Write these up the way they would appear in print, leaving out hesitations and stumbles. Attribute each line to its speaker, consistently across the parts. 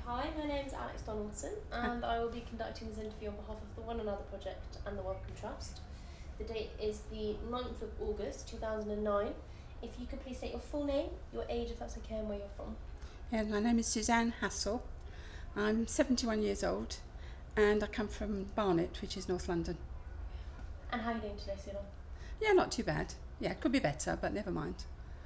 Speaker 1: Hi, my name is Alex Donaldson, and I will be conducting this interview on behalf of the One Another Project and the Wellcome Trust. The date is the 9th of August 2009. If you could please state your full name, your age if that's okay, and where you're from.
Speaker 2: Yeah, my name is Suzanne Hassel. I'm 71 years old and I come from Barnet, which is North London.
Speaker 1: And how are you doing today, Suzanne?
Speaker 2: Yeah, not too bad. Yeah, it could be better, but never mind.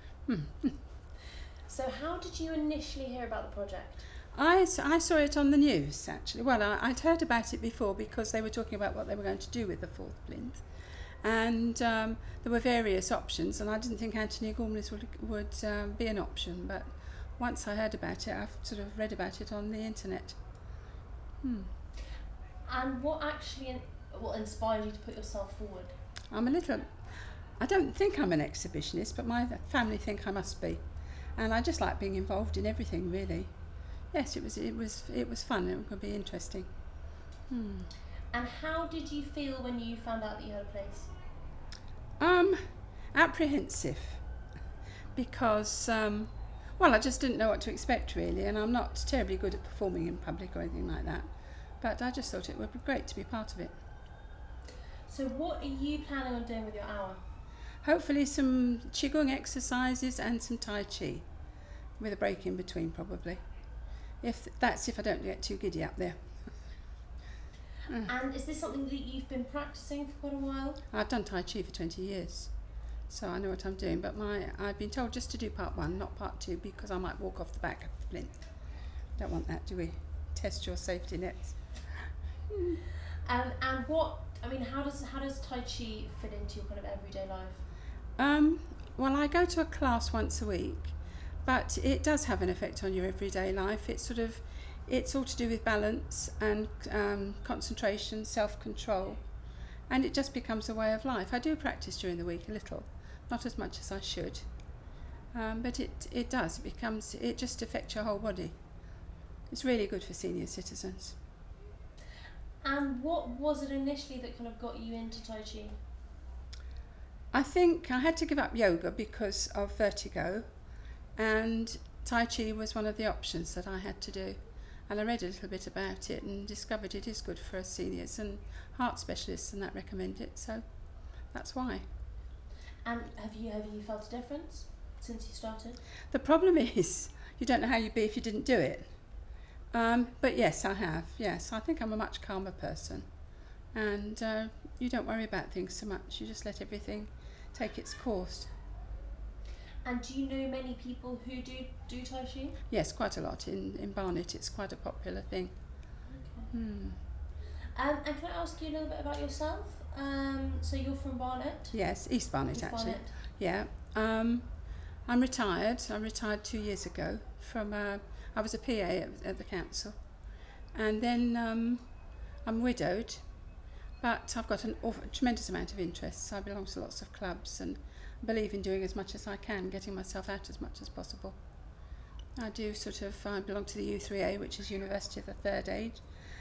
Speaker 1: So how did you initially hear about the project?
Speaker 2: I saw it on the news, actually. Well, I'd heard about it before because they were talking about what they were going to do with the fourth plinth. And there were various options, and I didn't think Anthony Gormless would be an option, but once I heard about it, I've sort of read about it on the internet.
Speaker 1: And what inspired you to put yourself forward?
Speaker 2: I don't think I'm an exhibitionist, but my family think I must be. And I just like being involved in everything, really. Yes, it was fun. It would be interesting.
Speaker 1: And how did you feel when you found out that you had a place?
Speaker 2: Apprehensive, because I just didn't know what to expect, really, and I'm not terribly good at performing in public or anything like that. But I just thought it would be great to be part of it.
Speaker 1: So what are you planning on doing with your hour?
Speaker 2: Hopefully some Qigong exercises and some Tai Chi, with a break in between probably. If I don't get too giddy up there.
Speaker 1: And is this something that you've been practicing for quite a while?
Speaker 2: I've done Tai Chi for 20 years, so I know what I'm doing, but I've been told just to do part 1, not part 2, because I might walk off the back of the plinth. Don't want that, do we? Test your safety nets.
Speaker 1: And how does Tai Chi fit into your kind of everyday life?
Speaker 2: I go to a class once a week, but it does have an effect on your everyday life. It's all to do with balance and concentration, self-control, and it just becomes a way of life. I do practice during the week a little, not as much as I should, but it does. It just affects your whole body. It's really good for senior citizens.
Speaker 1: And what was it initially that kind of got you into Tai Chi?
Speaker 2: I think I had to give up yoga because of vertigo, and Tai Chi was one of the options that I had to do. And I read a little bit about it and discovered it is good for us seniors, and heart specialists and that recommend it, so that's why.
Speaker 1: And have you felt a difference since you started?
Speaker 2: The problem is you don't know how you'd be if you didn't do it. But yes, I have. Yes, I think I'm a much calmer person, and you don't worry about things so much. You just let everything take its course.
Speaker 1: And do you know many people who do Tai Chi?
Speaker 2: Yes, quite a lot. In Barnet, it's quite a popular thing.
Speaker 1: Okay. And can I ask you a little bit about yourself? So you're from Barnet?
Speaker 2: Yes, East Barnet, actually.
Speaker 1: Barnet.
Speaker 2: Yeah. I'm retired. I retired 2 years ago from. I was a PA at the council, and then I'm widowed, but I've got a tremendous amount of interests. I belong to lots of clubs and believe in doing as much as I can, getting myself out as much as possible. I belong to the U3A, which is University of the Third Age,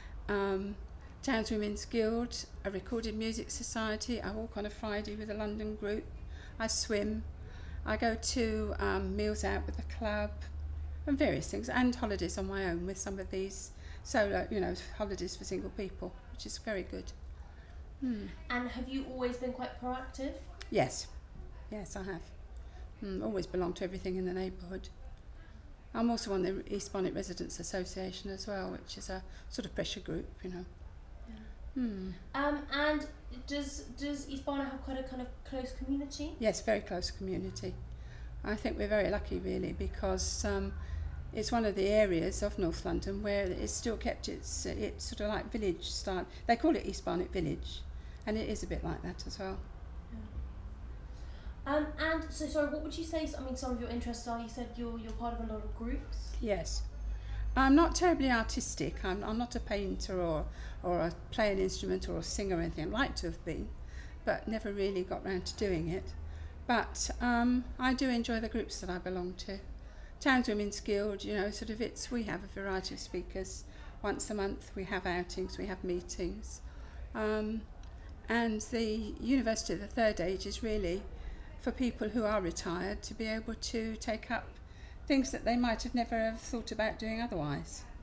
Speaker 2: Towns Women's Guild, a Recorded Music Society. I walk on a Friday with a London group. I swim. I go to meals out with the club and various things, and holidays on my own with some of these solo, holidays for single people, which is very good.
Speaker 1: And have you always been quite proactive?
Speaker 2: Yes, I have. Always belonged to everything in the neighbourhood. I'm also on the East Barnet Residents Association as well, which is a sort of pressure group,
Speaker 1: Yeah. And does East Barnet have quite a kind of close community?
Speaker 2: Yes, very close community. I think we're very lucky, really, because it's one of the areas of North London where it's still kept it's sort of like village style. They call it East Barnet Village, and it is a bit like that as well.
Speaker 1: And so, sorry, what would you say? Some of your interests are. You said you're part of a lot of groups.
Speaker 2: Yes, I'm not terribly artistic. I'm not a painter or play an instrument or a singer or anything. I'd like to have been, but never really got round to doing it. But I do enjoy the groups that I belong to. Towns Women's Guild, we have a variety of speakers. Once a month we have outings, we have meetings. And the University of the Third Age is really for people who are retired to be able to take up things that they might have never have thought about doing otherwise.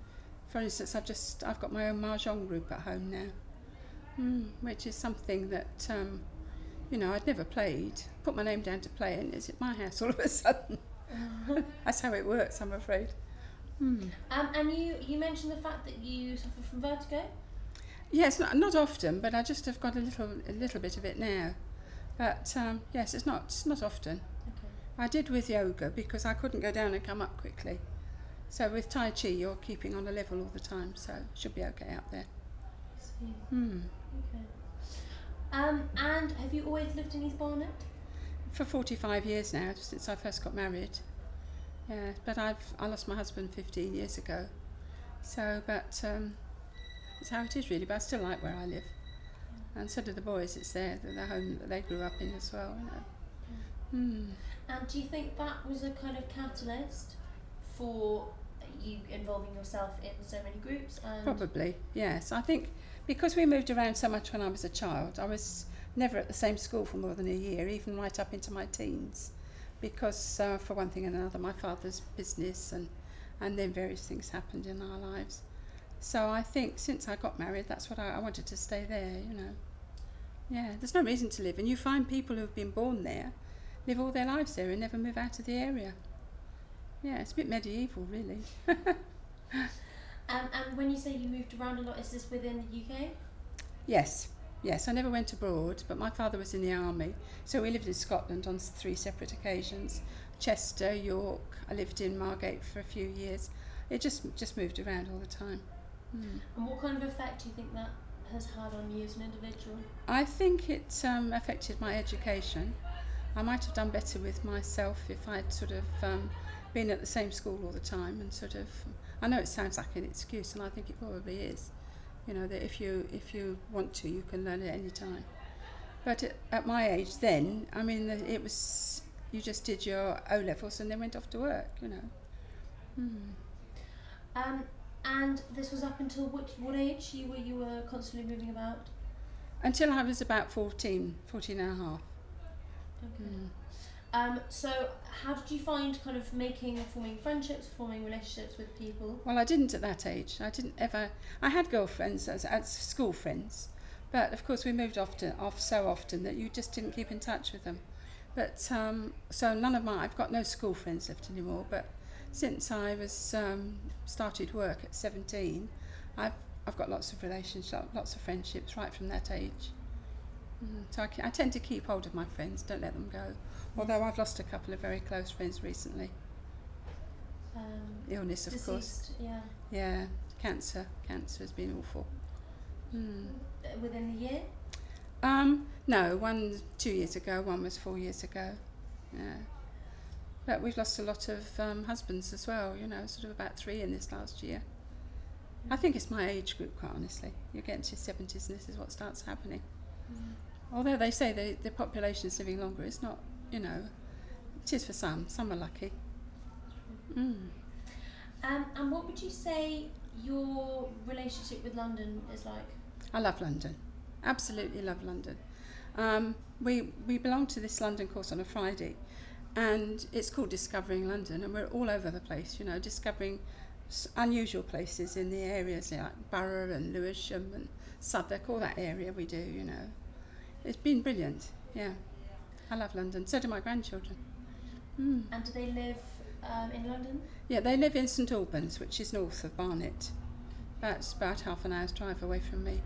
Speaker 2: For instance, I've got my own mahjong group at home now, which is something that I'd never played. Put my name down to play, and it's at my house all of a sudden. That's how it works, I'm afraid.
Speaker 1: And you mentioned the fact that you suffer from vertigo.
Speaker 2: Yes, not often, but I just have got a little bit of it now. But yes, it's not often.
Speaker 1: Okay.
Speaker 2: I did with yoga because I couldn't go down and come up quickly. So with Tai Chi, you're keeping on a level all the time, so it should be okay up there.
Speaker 1: I see. Okay. And have you always lived in East Barnet?
Speaker 2: For 45 years now, since I first got married. Yeah, but I lost my husband 15 years ago. So, but it's how it is really. But I still like where I live, and so do the boys. It's the home that they grew up in as well.
Speaker 1: And do you think that was a kind of catalyst for you involving yourself in so many groups? And
Speaker 2: Probably, yes. I think because we moved around so much when I was a child, I was never at the same school for more than a year, even right up into my teens, because for one thing and another, my father's business and then various things happened in our lives. So I think since I got married, that's what I wanted to stay there, Yeah, there's no reason to live, and you find people who've been born there live all their lives there and never move out of the area. Yeah, it's a bit medieval, really.
Speaker 1: And when you say you moved around a lot, is this within the UK?
Speaker 2: Yes, I never went abroad, but my father was in the army, so we lived in Scotland on 3 separate occasions. Chester, York, I lived in Margate for a few years. It just moved around all the time.
Speaker 1: And what kind of effect do you think that has had on you as an individual?
Speaker 2: I think it affected my education. I might have done better with myself if I'd sort of been at the same school all the time and sort of, I know it sounds like an excuse, and I think it probably is, that if you want to, you can learn at any time. But at my age then, I mean, it was, you just did your O-levels and then went off to work,
Speaker 1: And this was up until what age you were constantly moving about?
Speaker 2: Until I was about 14 and a half.
Speaker 1: Okay. So how did you find kind of forming friendships, forming relationships with people?
Speaker 2: Well, I didn't at that age. I had girlfriends as school friends, but of course we moved off so often that you just didn't keep in touch with them. But so I've got no school friends left anymore, but since I was started work at 17, I've got lots of relationships, lots of friendships right from that age. So I tend to keep hold of my friends, don't let them go. Although I've lost a couple of very close friends recently. Illness, of
Speaker 1: deceased,
Speaker 2: course.
Speaker 1: Yeah.
Speaker 2: Yeah, cancer has been awful.
Speaker 1: Within the year?
Speaker 2: No, one 2 years ago, one was 4 years ago. Yeah. But we've lost a lot of husbands as well, sort of about 3 in this last year. I think it's my age group, quite honestly. You get into your 70s and this is what starts happening. Although they say the population is living longer, it's not, it is for some are lucky.
Speaker 1: And what would you say your relationship with London is like?
Speaker 2: I love London, absolutely love London. We belong to this London course on a Friday, and it's called Discovering London, and we're all over the place, discovering unusual places in the areas like Borough and Lewisham and Southwark, all that area we do, It's been brilliant, yeah. I love London, so do my grandchildren.
Speaker 1: And do they live in London?
Speaker 2: Yeah, they live in St Albans, which is north of Barnet. That's about half an hour's drive away from me.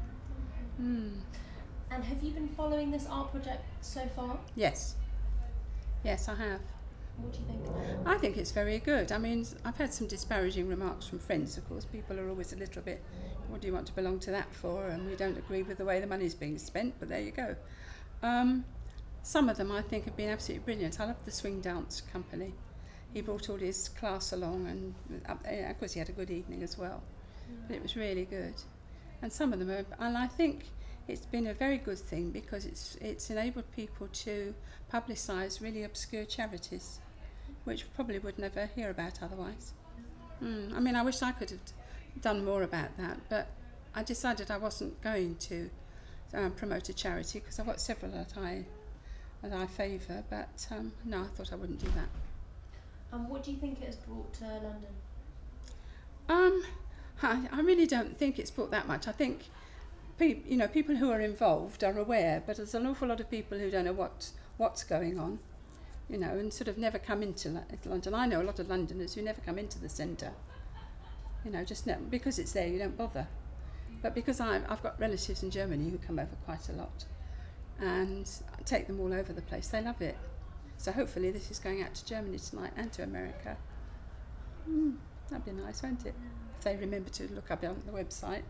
Speaker 1: And have you been following this art project so far?
Speaker 2: Yes, I have.
Speaker 1: What do you think?
Speaker 2: I think it's very good. I mean, I've had some disparaging remarks from friends, of course. People are always a little bit, what do you want to belong to that for? And we don't agree with the way the money's being spent, but there you go. Some of them I think have been absolutely brilliant. I love the Swing Dance Company. He brought all his class along, and of course he had a good evening as well. But it was really good. And some of them are, and I think it's been a very good thing because it's enabled people to publicise really obscure charities, which probably would never hear about otherwise. I mean, I wish I could have done more about that, but I decided I wasn't going to promote a charity because I've got several that I favour, but no, I thought I wouldn't do that.
Speaker 1: And what do you think it has brought to London?
Speaker 2: I really don't think it's brought that much. I think people who are involved are aware, but there's an awful lot of people who don't know what's going on, and sort of never come into London. I know a lot of Londoners who never come into the centre, just because it's there, you don't bother. But because I've got relatives in Germany who come over quite a lot, and I take them all over the place, they love it. So hopefully this is going out to Germany tonight and to America. That'd be nice, won't it? If they remember to look up on the website.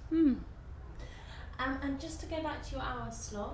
Speaker 1: And just to go back to your hour slot,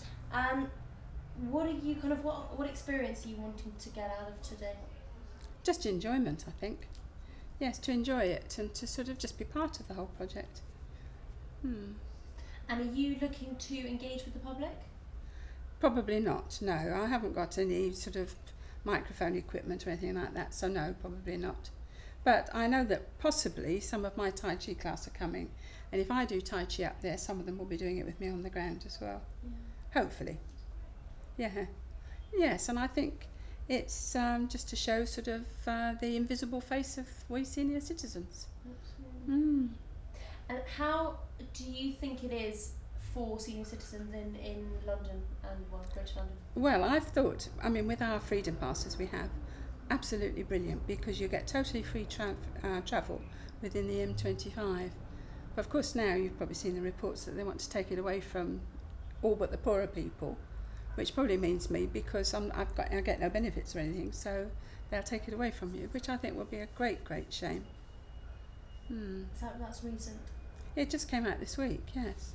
Speaker 1: what experience are you wanting to get out of today?
Speaker 2: Just enjoyment, I think. Yes, to enjoy it and to sort of just be part of the whole project.
Speaker 1: And are you looking to engage with the public?
Speaker 2: Probably not, no. I haven't got any sort of microphone equipment or anything like that, so no, probably not. But I know that possibly some of my Tai Chi class are coming, and if I do Tai Chi up there, some of them will be doing it with me on the ground as well. Yeah. Hopefully. Yeah. Yes, and I think it's just to show sort of the invisible face of we senior citizens.
Speaker 1: Absolutely. And how do you think it is for senior citizens in London and Greater London?
Speaker 2: Well, I've thought, with our freedom passes we have, absolutely brilliant, because you get totally free travel within the M25. But of course now you've probably seen the reports that they want to take it away from all but the poorer people, which probably means me, because I get no benefits or anything, so they'll take it away from you, which I think will be a great, great shame.
Speaker 1: That's recent?
Speaker 2: It just came out this week, yes.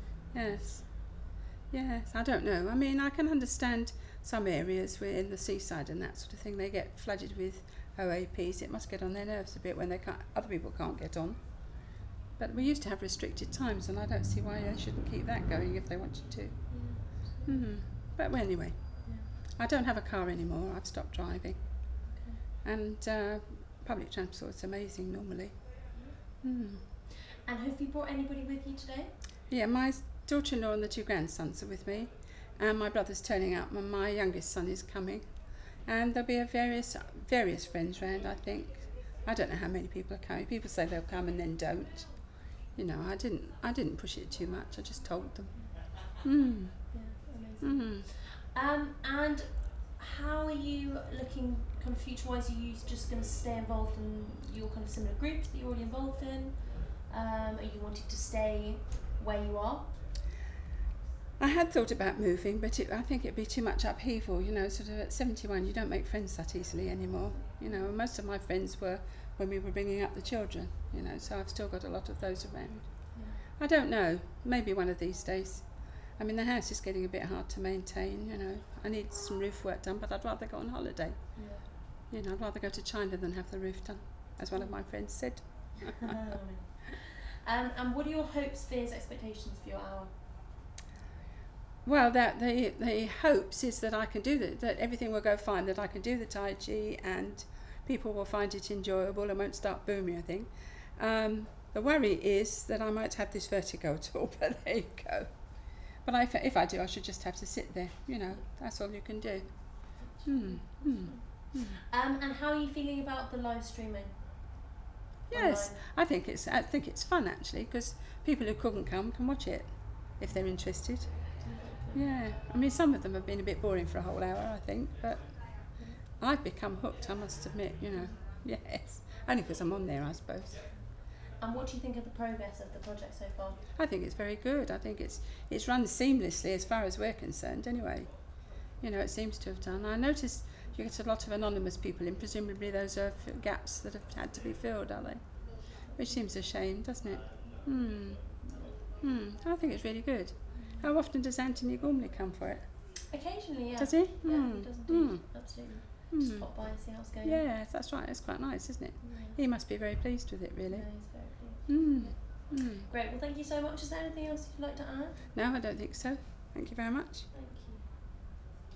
Speaker 2: Yes, I don't know. I can understand some areas where in the seaside and that sort of thing, they get flooded with OAPs. It must get on their nerves a bit when other people can't get on. But we used to have restricted times, and I don't see why they shouldn't keep that going if they wanted to. But anyway, I don't have a car anymore. I've stopped driving. And public transport's amazing normally.
Speaker 1: And have you brought anybody with you today?
Speaker 2: Yeah, my daughter-in-law and the two grandsons are with me, and my brother's turning up, and my youngest son is coming, and there'll be various friends round, I think. I don't know how many people are coming. People say they'll come and then don't. I didn't push it too much. I just told them.
Speaker 1: Yeah, amazing. And how are you looking kind of future-wise? Are you just going to stay involved in your kind of similar groups that you're already involved in? Are you wanting to stay where you are?
Speaker 2: I had thought about moving, but I think it'd be too much upheaval. Sort of at 71, you don't make friends that easily anymore. Most of my friends were when we were bringing up the children. So I've still got a lot of those around. I don't know. Maybe one of these days. The house is getting a bit hard to maintain. I need some roof work done, but I'd rather go on holiday. I'd rather go to China than have the roof done, as one of my friends said.
Speaker 1: And what are your hopes, fears, expectations for your hour?
Speaker 2: Well, the hopes is that I can do that everything will go fine, that I can do the Tai Chi and people will find it enjoyable and won't start booming, I think. The worry is that I might have this vertigo at all, but there you go. But if I do, I should just have to sit there, that's all you can do.
Speaker 1: And how are you feeling about the live streaming?
Speaker 2: Yes, I think it's fun actually, because people who couldn't come can watch it if they're interested. Yeah, some of them have been a bit boring for a whole hour, I think, but I've become hooked, I must admit, yes. Only because I'm on there, I suppose.
Speaker 1: And what do you think of the progress of the project so far?
Speaker 2: I think it's very good. I think it's run seamlessly as far as we're concerned, anyway. It seems to have done. I noticed you get a lot of anonymous people in, presumably those are gaps that have had to be filled, are they? Which seems a shame, doesn't it? I think it's really good. How often does Anthony Gormley come for it?
Speaker 1: Occasionally, yeah.
Speaker 2: Does he?
Speaker 1: Yeah, he does indeed. Absolutely. Just pop by and see how it's going.
Speaker 2: Yes, that's right. It's quite nice, isn't it?
Speaker 1: Yeah.
Speaker 2: He must be very pleased with it, really.
Speaker 1: Yeah, he's very pleased. Great. Well, thank you so much. Is there anything else you'd like to add?
Speaker 2: No, I don't think so. Thank you very much.
Speaker 1: Thank